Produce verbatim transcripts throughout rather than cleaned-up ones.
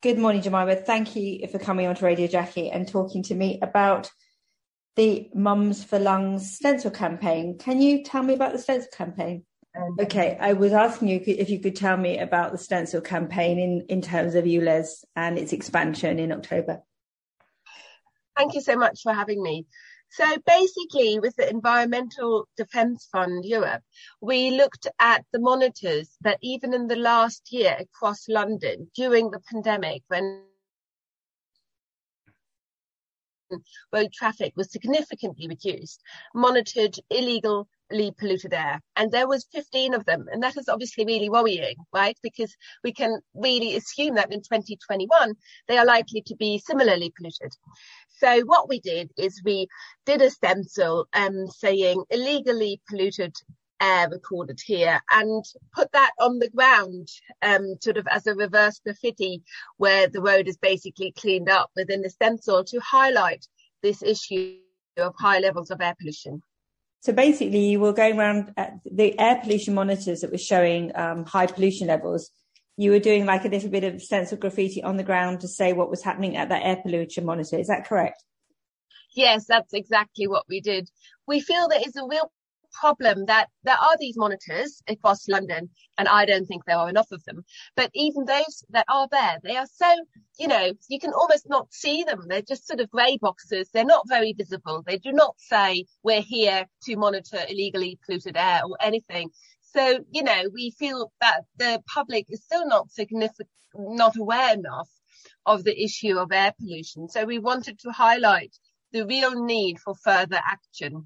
Good morning, Jemima. Thank you for coming on to Radio Jackie and talking to me about the Mums for Lungs stencil campaign. Can you tell me about the stencil campaign? Um, okay, I was asking you if you could tell me about the stencil campaign in, in terms of ULEZ and its expansion in October. Thank you so much for having me. So basically, with the Environmental Defence Fund Europe, we looked at the monitors that even in the last year across London during the pandemic, when road traffic was significantly reduced, monitored illegally polluted air. And there was fifteen of them. And that is obviously really worrying, right? Because we can really assume that in twenty twenty-one, they are likely to be similarly polluted. So what we did is we did a stencil um, saying illegally polluted air recorded here, and put that on the ground um, sort of as a reverse graffiti where the road is basically cleaned up within the stencil to highlight this issue of high levels of air pollution. So basically you were going around at the air pollution monitors that were showing um, high pollution levels. You were doing like a little bit of stencil graffiti on the ground to say what was happening at that air pollution monitor. Is that correct? Yes, that's exactly what we did. We feel there is a real problem that there are these monitors across London, and I don't think there are enough of them. But even those that are there, they are so, you know, you can almost not see them. They're just sort of grey boxes. They're not very visible. They do not say we're here to monitor illegally polluted air or anything. So, you know, we feel that the public is still not significant, not aware enough of the issue of air pollution. So we wanted to highlight the real need for further action.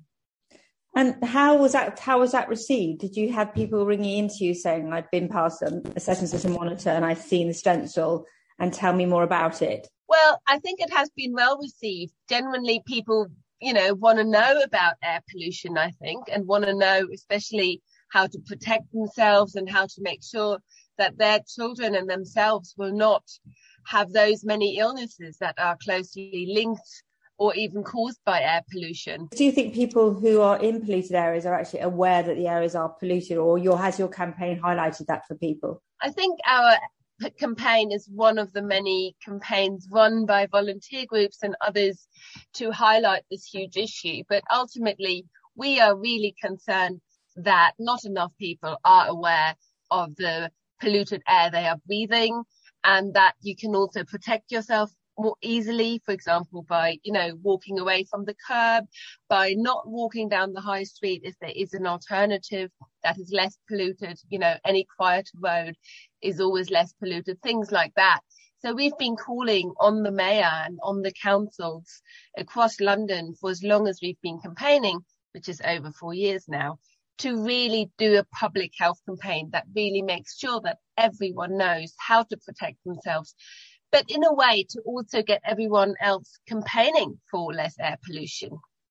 And how was that? How was that received? Did you have people ringing into you saying, "I'd been past a, a certain system monitor and I've seen the stencil, and tell me more about it"? Well, I think it has been well received. Genuinely, people, you know, want to know about air pollution, I think, and want to know, especially, how to protect themselves and how to make sure that their children and themselves will not have those many illnesses that are closely linked or even caused by air pollution. Do you think people who are in polluted areas are actually aware that the areas are polluted, or your, has your campaign highlighted that for people? I think our campaign is one of the many campaigns run by volunteer groups and others to highlight this huge issue. But ultimately, we are really concerned that not enough people are aware of the polluted air they are breathing, and that you can also protect yourself more easily, for example, by, you know, walking away from the curb, by not walking down the high street if there is an alternative that is less polluted. You know, any quiet road is always less polluted, things like that. So we've been calling on the mayor and on the councils across London for as long as we've been campaigning, which is over four years now, to really do a public health campaign that really makes sure that everyone knows how to protect themselves, but in a way to also get everyone else campaigning for less air pollution.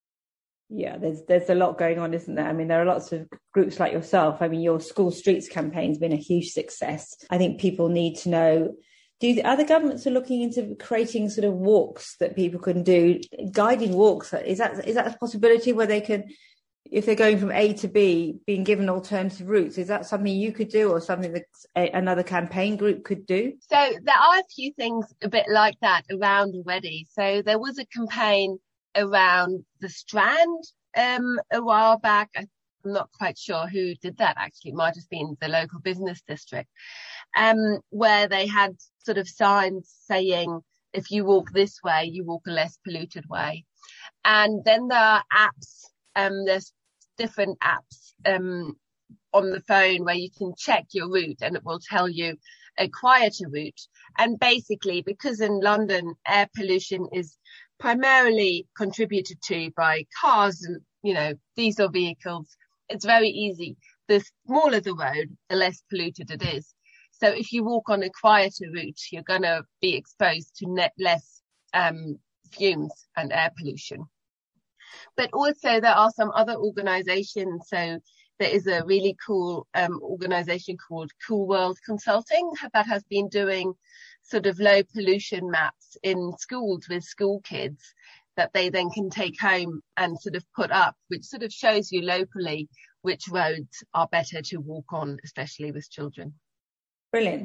Yeah, there's there's a lot going on, isn't there? I mean, there are lots of groups like yourself. I mean, your School Streets campaign's been a huge success. I think people need to know, do the other governments are looking into creating sort of walks that people can do, guided walks? Is that is that a possibility where they can, if they're going from A to B, being given alternative routes? Is that something you could do, or something that a, another campaign group could do? So there are a few things a bit like that around already. So there was a campaign around the Strand um, a while back. I'm not quite sure who did that, actually. It might have been the local business district, um, where they had sort of signs saying, if you walk this way, you walk a less polluted way. And then there are apps. Um, there's different apps um, on the phone where you can check your route and it will tell you a quieter route. And basically, because in London, air pollution is primarily contributed to by cars and, you know, diesel vehicles, it's very easy. The smaller the road, the less polluted it is. So if you walk on a quieter route, you're going to be exposed to net less um, fumes and air pollution. But also there are some other organisations. So there is a really cool um, organisation called Cool World Consulting that has been doing sort of low pollution maps in schools with school kids that they then can take home and sort of put up, which sort of shows you locally which roads are better to walk on, especially with children. Brilliant.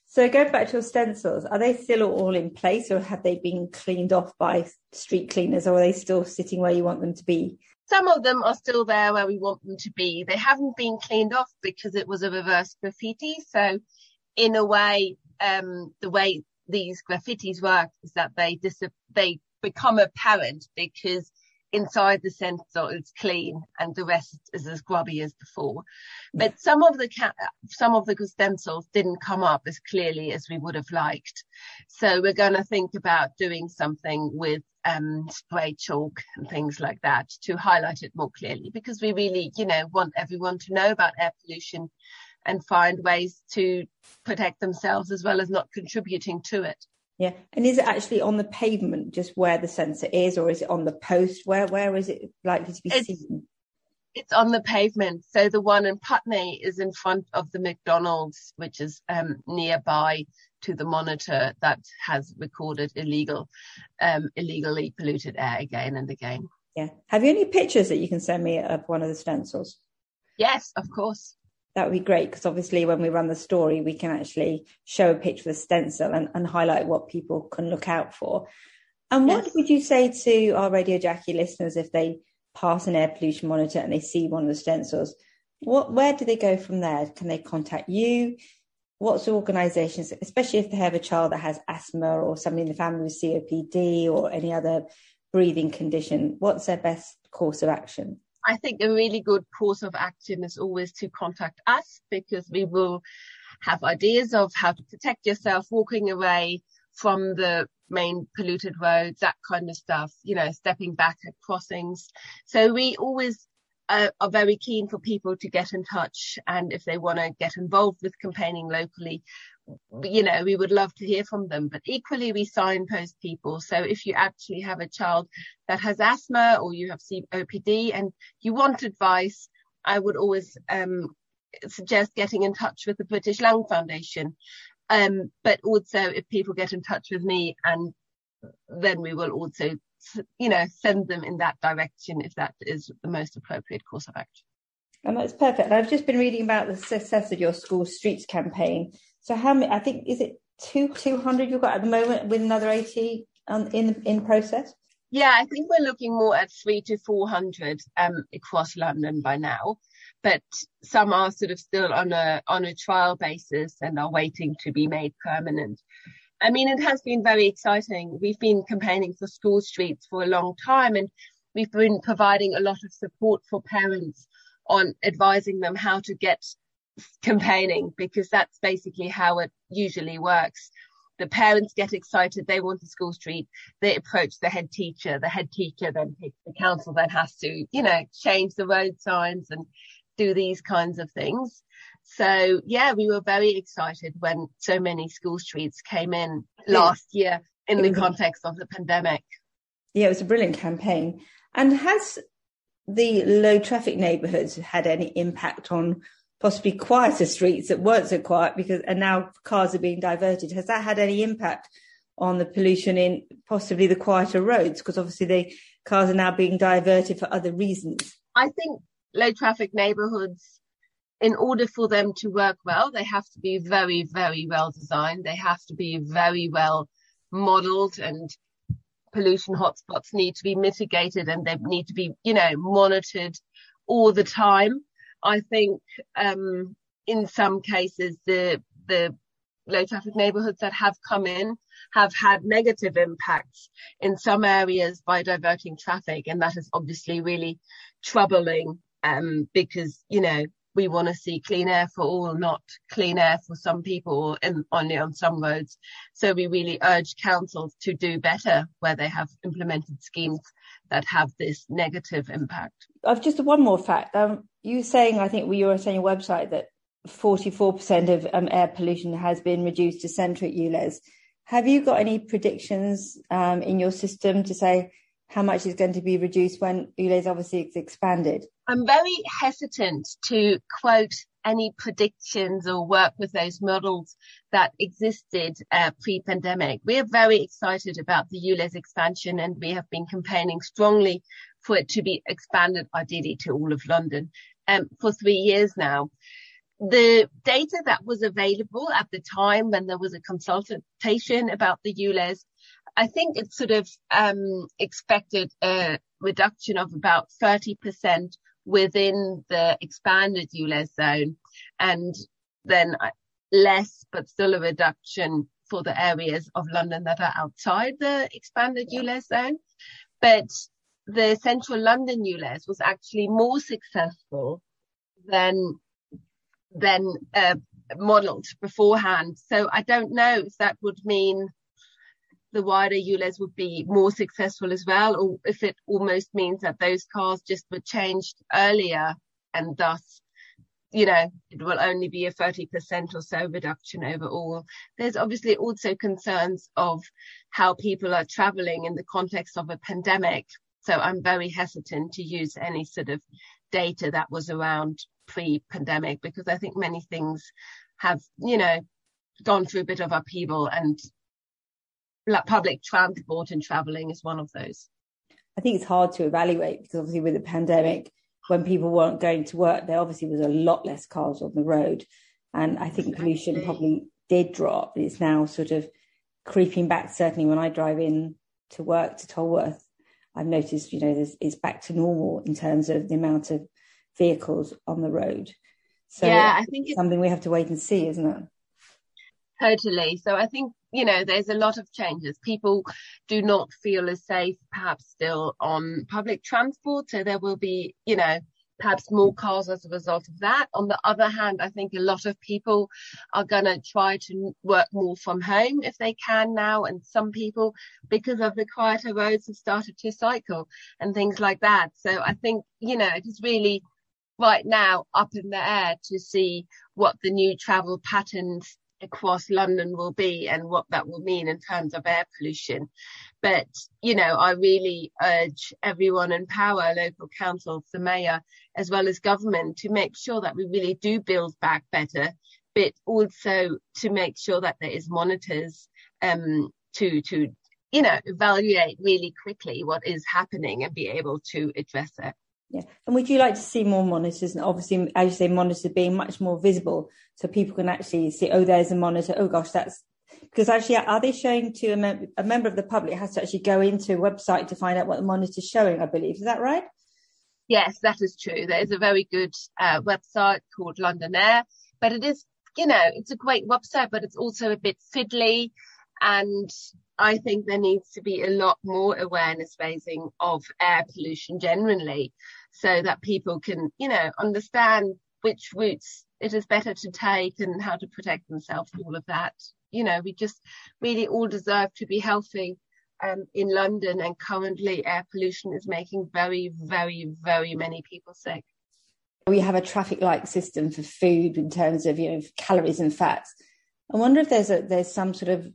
So going back to your stencils, are they still all in place, or have they been cleaned off by street cleaners, or are they still sitting where you want them to be? Some of them are still there where we want them to be. They haven't been cleaned off because it was a reverse graffiti. So in a way, um, the way these graffitis work is that they dis- they become apparent because inside the stencil it's clean and the rest is as grubby as before. But some of the ca- some of the stencils didn't come up as clearly as we would have liked. So we're going to think about doing something with um, spray chalk and things like that to highlight it more clearly, because we really, you know, want everyone to know about air pollution and find ways to protect themselves as well as not contributing to it. Yeah. And is it actually on the pavement, just where the sensor is, or is it on the post? Where where is it likely to be it's, seen? It's on the pavement. So the one in Putney is in front of the McDonald's, which is um, nearby to the monitor that has recorded illegal, um, illegally polluted air again and again. Yeah. Have you any pictures that you can send me of one of the stencils? Yes, of course. That would be great, because obviously when we run the story, we can actually show a picture of the stencil and, and highlight what people can look out for. And what yes. would you say to our Radio Jackie listeners if they pass an air pollution monitor and they see one of the stencils? What, where do they go from there? Can they contact you? What's the organisations, especially if they have a child that has asthma or somebody in the family with C O P D or any other breathing condition? What's their best course of action? I think a really good course of action is always to contact us, because we will have ideas of how to protect yourself, walking away from the main polluted roads, that kind of stuff, you know, stepping back at crossings. So we always uh, are very keen for people to get in touch. And if they want to get involved with campaigning locally, you know, we would love to hear from them. But equally, we signpost people. So if you actually have a child that has asthma or you have C O P D and you want advice, I would always um, suggest getting in touch with the British Lung Foundation. Um, but also if people get in touch with me, and then we will also, you know, send them in that direction if that is the most appropriate course of action. And that's perfect. I've just been reading about the success of your School Streets campaign. So how many, I think, is it two, 200 you've got at the moment with another eighty um, in in process? Yeah, I think we're looking more at three to four hundred um, across London by now. But some are sort of still on a on a trial basis and are waiting to be made permanent. I mean, it has been very exciting. We've been campaigning for School Streets for a long time, and we've been providing a lot of support for parents on advising them how to get campaigning, because that's basically how it usually works. The parents get excited, they want a school street, they approach the head teacher, the head teacher then picks the council that has to, you know, change the road signs and do these kinds of things. So yeah, we were very excited when so many school streets came in last year in the context of the pandemic. Yeah, it was a brilliant campaign. And has the low traffic neighbourhoods had any impact on possibly quieter streets that weren't so quiet, because and now cars are being diverted? Has that had any impact on the pollution in possibly the quieter roads? Because obviously the cars are now being diverted for other reasons. I think low traffic neighbourhoods, in order for them to work well, they have to be very, very well designed. They have to be very well modelled, and pollution hotspots need to be mitigated, and they need to be, you know, monitored all the time. I think um, in some cases, the the low traffic neighbourhoods that have come in have had negative impacts in some areas by diverting traffic. And that is obviously really troubling um, because, you know, we want to see clean air for all, not clean air for some people and only on some roads. So we really urge councils to do better where they have implemented schemes that have this negative impact. I've just one more fact. Um, you were saying, I think you were saying your website that forty-four percent of um, air pollution has been reduced to centre at ULEZ. Have you got any predictions um, in your system to say how much is going to be reduced when ULEZ obviously is expanded? I'm very hesitant to quote any predictions or work with those models that existed uh, pre-pandemic. We are very excited about the ULEZ expansion, and we have been campaigning strongly for it to be expanded ideally to all of London um, for three years now. the data that was available at the time when there was a consultation about the U L E Z, I think it sort of um, expected a reduction of about thirty percent within the expanded U L E Z zone, and then less, but still a reduction for the areas of London that are outside the expanded U L E Z zone. But the central London U L E Z was actually more successful than than uh, modelled beforehand. So I don't know if that would mean the wider U L E Z would be more successful as well, or if it almost means that those cars just were changed earlier and thus, you know, it will only be a thirty percent or so reduction overall. There's obviously also concerns of how people are travelling in the context of a pandemic. So I'm very hesitant to use any sort of data that was around pre-pandemic, because I think many things have, you know, gone through a bit of upheaval, and public transport and travelling is one of those. I think it's hard to evaluate because obviously with the pandemic, when people weren't going to work, there obviously was a lot less cars on the road. And I think exactly. pollution probably did drop. It's now sort of creeping back. Certainly when I drive in to work to Tolworth, I've noticed, you know, there's, it's back to normal in terms of the amount of vehicles on the road. So yeah, I think it's something we have to wait and see, isn't it? Totally. So I think, you know, there's a lot of changes. People do not feel as safe, perhaps still on public transport. So there will be, you know, perhaps more cars as a result of that. On the other hand, I think a lot of people are going to try to work more from home if they can now. And some people, because of the quieter roads, have started to cycle and things like that. So I think, you know, it is really right now up in the air to see what the new travel patterns across London will be and what that will mean in terms of air pollution. But, you know, I really urge everyone in power, local councils, the mayor, as well as government, to make sure that we really do build back better, but also to make sure that there is monitors um, to, to, you know, evaluate really quickly what is happening and be able to address it. Yeah. And would you like to see more monitors? And obviously, as you say, monitors being much more visible so people can actually see, oh, there's a monitor. Oh, gosh, that's because actually, are they showing to a, mem- a member of the public has to actually go into a website to find out what the monitor is showing, I believe. Is that right? Yes, that is true. There is a very good uh, website called London Air, but it is, you know, it's a great website, but it's also a bit fiddly. And I think there needs to be a lot more awareness raising of air pollution generally, so that people can, you know, understand which routes it is better to take and how to protect themselves and all of that. You know, we just really all deserve to be healthy um, in London, and currently air pollution is making very, very, very many people sick. We have a traffic light system for food in terms of, you know, calories and fats. I wonder if there's a there's some sort of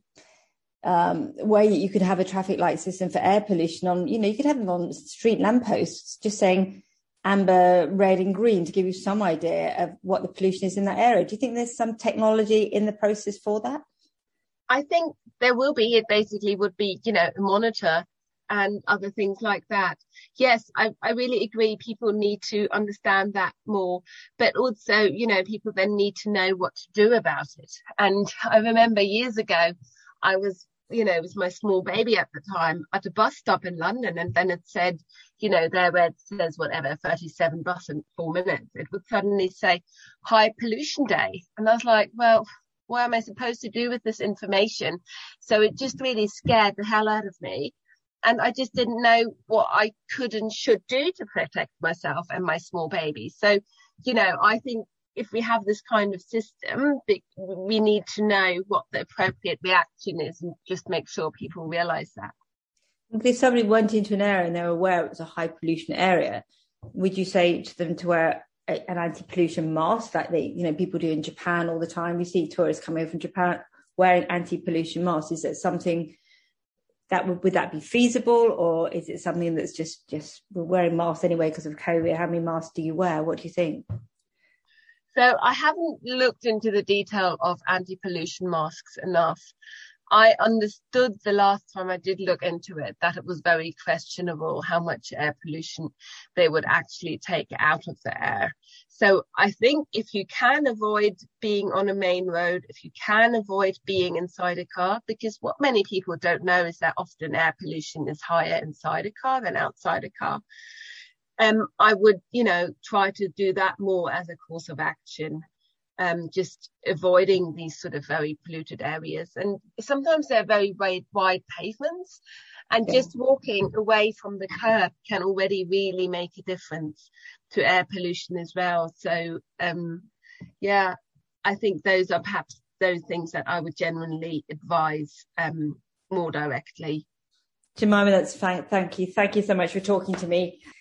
um, way you could have a traffic light system for air pollution on, you know, you could have them on street lampposts, just saying amber, red and green to give you some idea of what the pollution is in that area. Do you think there's some technology in the process for that? I think there will be. It basically would be, you know, a monitor and other things like that. Yes, I, I really agree. People need to understand that more, but also, you know, people then need to know what to do about it. And I remember years ago, I was, you know, it was my small baby at the time at a bus stop in London, and then it said, you know, there where it says whatever, thirty-seven bus in four minutes, it would suddenly say high pollution day. And I was like, well, what am I supposed to do with this information? So it just really scared the hell out of me. And I just didn't know what I could and should do to protect myself and my small baby. So, you know, I think if we have this kind of system, we need to know what the appropriate reaction is and just make sure people realise that. If somebody went into an area and they were aware it was a high pollution area, would you say to them to wear a, an anti-pollution mask like they, you know, people do in Japan all the time? You see tourists coming over from Japan wearing anti-pollution masks. Is that something that would, would that be feasible, or is it something that's just, just we're wearing masks anyway because of COVID? How many masks do you wear? What do you think? So I haven't looked into the detail of anti-pollution masks enough. I understood the last time I did look into it that it was very questionable how much air pollution they would actually take out of the air. So I think if you can avoid being on a main road, if you can avoid being inside a car, because what many people don't know is that often air pollution is higher inside a car than outside a car. Um, I would, you know, try to do that more as a course of action. Um, just avoiding these sort of very polluted areas. And sometimes they're very wide, wide pavements, and yeah. just walking away from the curb can already really make a difference to air pollution as well. So, um, yeah, I think those are perhaps those things that I would generally advise um, more directly. Jemima, that's fine. Thank you. Thank you so much for talking to me.